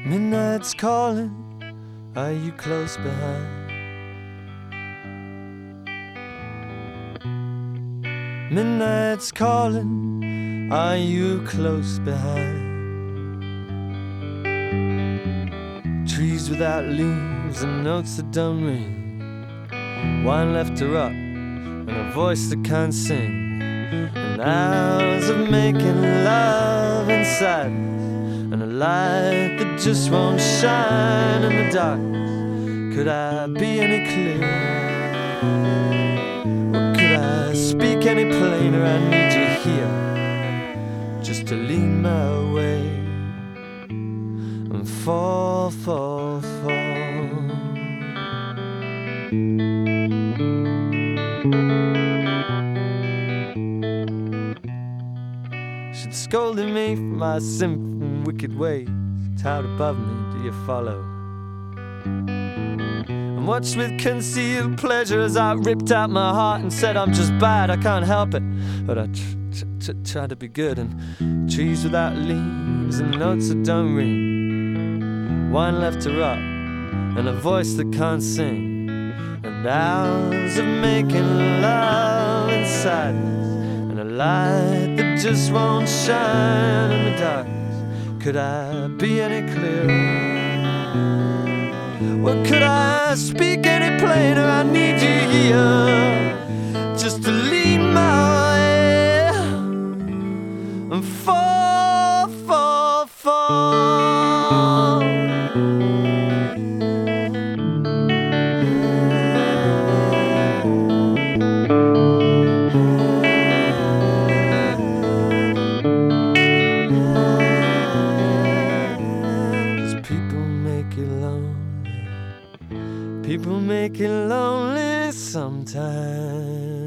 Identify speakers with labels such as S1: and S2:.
S1: Midnight's calling, are you close behind? Midnight's calling, are you close behind? Trees without leaves and notes that don't ring, wine left to rot and a voice that can't sing, and hours of making love inside, and a light that just won't shine in the darkness. Could I be any clearer? Or could I speak any plainer? I need you here, just to lead my way and fall, fall, fall. She'd scolded me for my sinful and wicked ways, towed above me, do you follow? And watched with concealed pleasure as I ripped out my heart and said I'm just bad, I can't help it. But I tried to be good, and trees without leaves and notes that don't ring, wine left to rot and a voice that can't sing, and hours of making love in sadness, and a light that just won't shine in the darkness. Could I be any clearer? Well, could I speak any plainer? I need you here, just to lead my way and fall, fall, fall. People make it lonely sometimes.